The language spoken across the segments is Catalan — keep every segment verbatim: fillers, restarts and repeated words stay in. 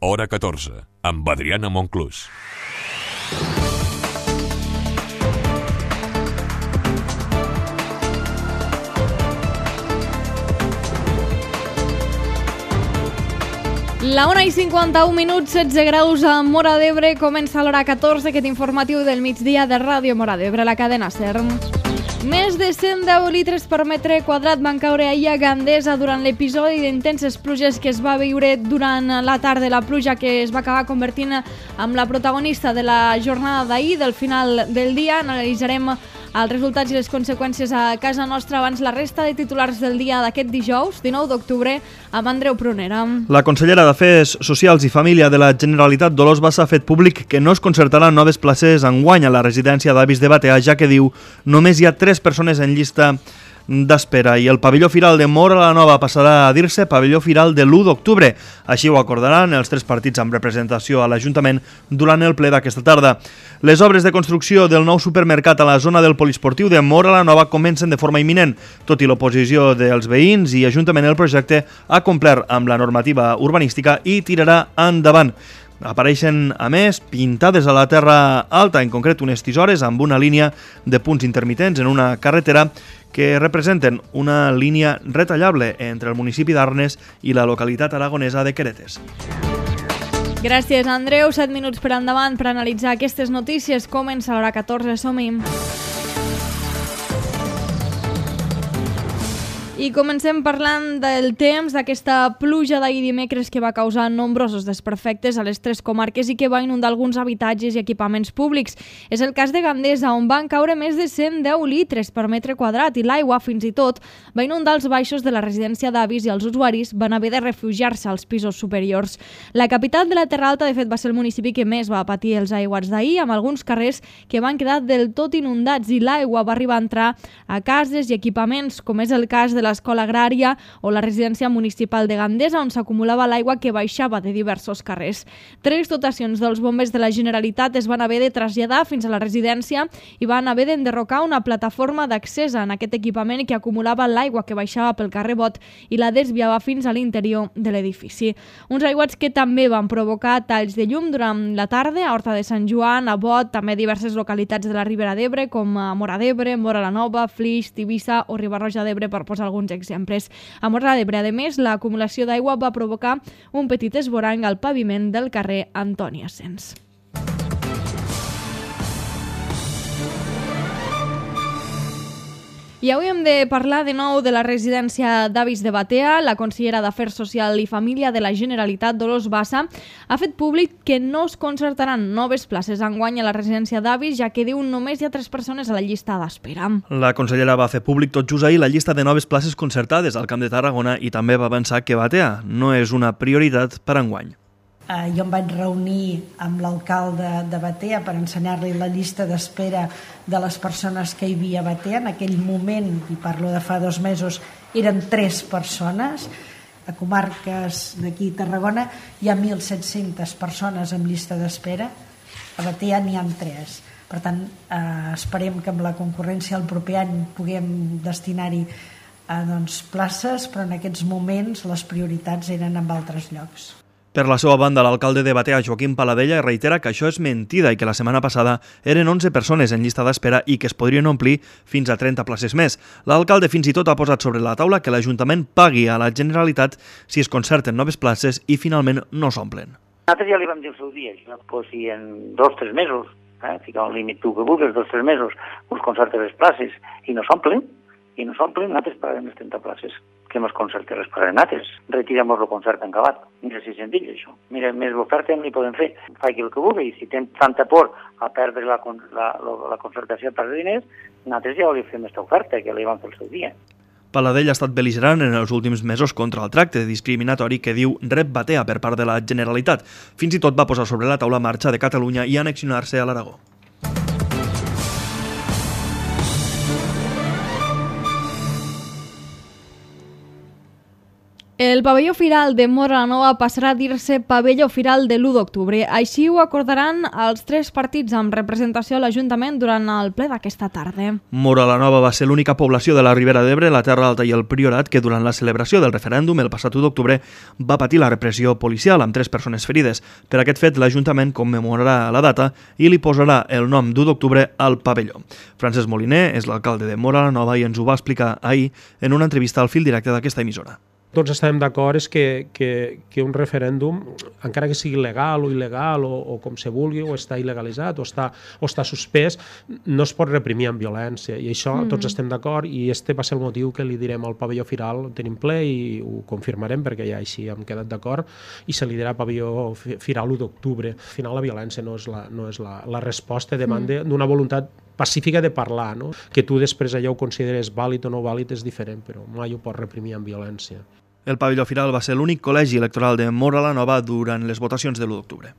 hora catorze, amb Adriana Monclús. La una i cinquanta-un minuts, setze graus a Móra d'Ebre. Comença l'hora catorze, aquest informatiu del migdia de Ràdio Móra d'Ebre, la cadena SER. Més de cent deu litres per metre quadrat van caure ahir a Gandesa durant l'episodi d'intenses pluges que es va viure durant la tarda. La pluja que es va acabar convertint en la protagonista de la jornada d'ahir, del final del dia. Analitzarem els resultats i les conseqüències a casa nostra abans la resta de titulars del dia d'aquest dijous, dinou d'octubre, amb Andreu Prunera. La consellera d'Afers Socials i Família de la Generalitat, Dolors Bassa, ha fet públic que no es concertaran noves places enguany a la residència d'avis de Batea, ja que diu només hi ha tres persones en llista d'espera, i el pavelló firal de Móra la Nova passarà a dir-se pavelló firal de l'u d'octubre. Així ho acordaran els tres partits amb representació a l'Ajuntament durant el ple d'aquesta tarda. Les obres de construcció del nou supermercat a la zona del poliesportiu de Móra la Nova comencen de forma imminent. Tot i l'oposició dels veïns i Ajuntament, el projecte ha complert amb la normativa urbanística i tirarà endavant. Apareixen, a més, pintades a la terra alta, en concret unes tisores amb una línia de punts intermitents en una carretera que representen una línia retallable entre el municipi d'Arnes i la localitat aragonesa de Queretes. Gràcies, Andreu. set minuts per endavant per analitzar aquestes notícies. Comença l'hora catorze, som-hi. I comencem parlant del temps, d'aquesta pluja d'ahir dimecres que va causar nombrosos desperfectes a les tres comarques i que va inundar alguns habitatges i equipaments públics. És el cas de Gandesa, on van caure més de cent deu litres per metre quadrat i l'aigua, fins i tot, va inundar els baixos de la residència d'avis i els usuaris van haver de refugiar-se als pisos superiors. La capital de la Terra Alta, de fet, va ser el municipi que més va patir els aiguats d'ahir, amb alguns carrers que van quedar del tot inundats i l'aigua va arribar a entrar a cases i equipaments, com és el cas de l'Escola Agrària o la residència municipal de Gandesa, on s'acumulava l'aigua que baixava de diversos carrers. Tres dotacions dels bombers de la Generalitat es van haver de traslladar fins a la residència i van haver d'enderrocar una plataforma d'accés en aquest equipament que acumulava l'aigua que baixava pel carrer Bot i la desviava fins a l'interior de l'edifici. Uns aiguats que també van provocar talls de llum durant la tarda a Horta de Sant Joan, a Bot, també a diverses localitats de la Ribera d'Ebre, com a Móra d'Ebre, Móra la Nova, Flix, Tivissa o Riba-roja d'Ebre, per posar alguns exemples. A Móra d'Ebre, a més, l'acumulació d'aigua va provocar un petit esborrany al paviment del carrer Antoni Asens. I avui hem de parlar de nou de la residència d'avis de Batea. La consellera d'Afers Social i Família de la Generalitat, Dolors Bassa, ha fet públic que no es concertaran noves places enguany a la residència d'avis, ja que diu només hi ha tres persones a la llista d'espera. La consellera va fer públic tot just ahir la llista de noves places concertades al Camp de Tarragona i també va avançar que Batea no és una prioritat per enguany. Uh, jo em vaig reunir amb l'alcalde de Batea per ensenyar-li la llista d'espera de les persones que hi havia a Batea. En aquell moment, i parlo de fa dos mesos, eren tres persones. A comarques d'aquí Tarragona hi ha mil set-centes persones amb llista d'espera. A Batea n'hi ha tres. Per tant, eh, esperem que amb la concurrència el proper any puguem destinar-hi eh, doncs, places, però en aquests moments les prioritats eren en altres llocs. Per la seva banda, l'alcalde de Batea, Joaquim Paladella, reitera que això és mentida i que la setmana passada eren onze persones en llista d'espera i que es podrien omplir fins a trenta places més. L'alcalde fins i tot ha posat sobre la taula que l'Ajuntament pagui a la Generalitat si es concerten noves places i finalment no s'omplen. Nosaltres ja li vam dir el seu dia, això, pues, si en dos o tres mesos, eh, ficar un límit tu que vulguis, dos o tres mesos, us concertes les places i no s'omplen, i no s'omplen, nosaltres pagarem les trenta places. Que mos concerte les pagarem nosaltres. Retirem el concert en acabat. Mira si és senzill, això. Mira, més l'oferta li podem fer. Faig el que vulgui, i si tens tanta por a perdre la, la, la, la concertació per diners, nosaltres ja li fem aquesta oferta, que li vam fer el seu dia. Paladell ha estat bel·ligerant en els últims mesos contra el tracte discriminatori que diu rep Batea per part de la Generalitat. Fins i tot va posar sobre la taula marxa de Catalunya i annexionar-se a l'Aragó. El pavelló firal de Móra la Nova passarà a dir-se pavelló firal de l'u d'octubre. Així ho acordaran els tres partits amb representació a l'Ajuntament durant el ple d'aquesta tarda. Móra la Nova va ser l'única població de la Ribera d'Ebre, la Terra Alta i el Priorat que durant la celebració del referèndum el passat u d'octubre va patir la repressió policial amb tres persones ferides. Per aquest fet, l'Ajuntament commemorarà la data i li posarà el nom d'u d'octubre al pavelló. Francesc Moliner és l'alcalde de Móra la Nova i ens ho va explicar ahir en una entrevista al fil directe d'aquesta emissora. Tots estem d'acord és que, que, que un referèndum, encara que sigui legal o il·legal o, o com se vulgui, o està il·legalitzat o està, o està suspès, no es pot reprimir amb violència. I això mm. tots estem d'acord i este va ser el motiu que li direm al pavelló firal. Tenim ple i ho confirmarem perquè ja així hem quedat d'acord i se li dirà pavelló firal u d'octubre. Al final la violència no és la, no és la, la resposta davant mm. d'una voluntat pacífica de parlar, no? Que tu després allò ho consideres vàlid o no vàlid és diferent, però mai ho pots reprimir amb violència. El pavelló firal va ser l'únic col·legi electoral de Móra la Nova durant les votacions de l'u d'octubre.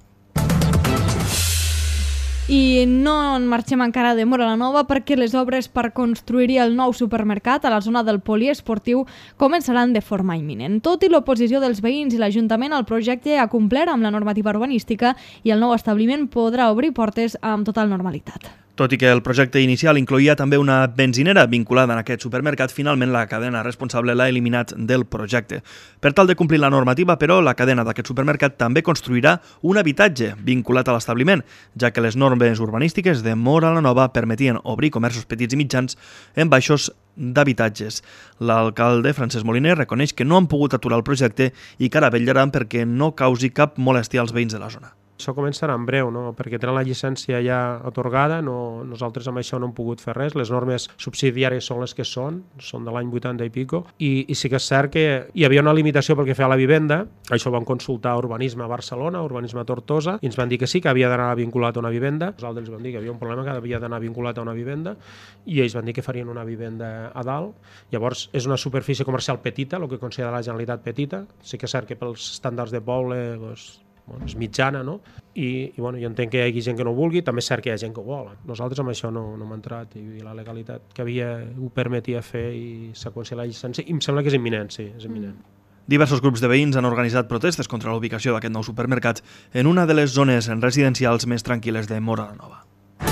I no en marxem encara de Móra la Nova perquè les obres per construir el nou supermercat a la zona del poliesportiu començaran de forma imminent. Tot i l'oposició dels veïns i l'Ajuntament, el projecte ha complert amb la normativa urbanística i el nou establiment podrà obrir portes amb total normalitat. Tot i que el projecte inicial incloïa també una benzinera vinculada en aquest supermercat, finalment la cadena responsable l'ha eliminat del projecte. Per tal de complir la normativa, però, la cadena d'aquest supermercat també construirà un habitatge vinculat a l'establiment, ja que les normes urbanístiques de Móra la Nova permetien obrir comerços petits i mitjans en baixos d'habitatges. L'alcalde, Francesc Moliner, reconeix que no han pogut aturar el projecte i que ara vetllaran perquè no causi cap molèstia als veïns de la zona. Això començarà en breu, no? Perquè tenen la llicència ja atorgada, no, nosaltres amb això no hem pogut fer res, les normes subsidiàries són les que són, són de l'any vuitanta i pico, i, i sí que és cert que hi havia una limitació pel que feia a la vivenda, això ho vam consultar a Urbanisme a Barcelona, Urbanisme a Tortosa, i ens van dir que sí, que havia d'anar vinculat a una vivenda, nosaltres vam dir que havia un problema que havia d'anar vinculat a una vivenda, i ells van dir que farien una vivenda a dalt, llavors és una superfície comercial petita, el que considera la Generalitat petita, sí que és cert que pels estàndards de poble, doncs, bueno, és mitjana, no? I, i bueno, jo entenc que hi hagi gent que no ho vulgui, també és cert que hi ha gent que ho vol. Nosaltres amb això no, no hem entrat i la legalitat que havia ho permetia fer i s'ha concedit la llicència i em sembla que és imminent, sí, és imminent. Diversos grups de veïns han organitzat protestes contra la ubicació d'aquest nou supermercat en una de les zones residencials més tranquil·les de Móra la Nova.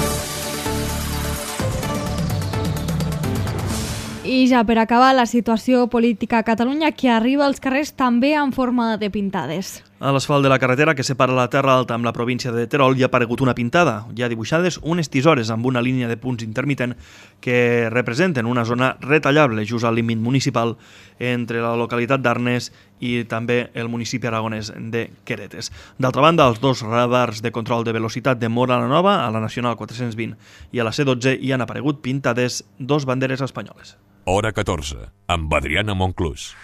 I ja per acabar, la situació política a Catalunya que arriba als carrers també en forma de pintades. A l'asfalt de la carretera que separa la Terra Alta amb la província de Terol hi ha aparegut una pintada. Hi ha dibuixades unes tisores amb una línia de punts intermitent que representen una zona retallable just al límit municipal entre la localitat d'Arnes i també el municipi aragonès de Queretes. D'altra banda, els dos radars de control de velocitat de Móra la Nova, a la Nacional quatre-cents vint i a la C dotze, hi han aparegut pintades dos banderes espanyoles. Hora catorze, amb Adriana Monclús.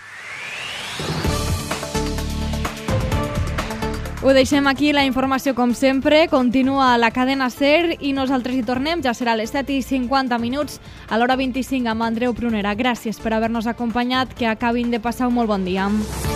Ho deixem aquí, la informació com sempre, continua a la cadena SER i nosaltres hi tornem, ja serà a les set i cinquanta minuts a l'hora vint-i-cinc amb Andreu Prunera. Gràcies per haver-nos acompanyat, que acabin de passar un molt bon dia.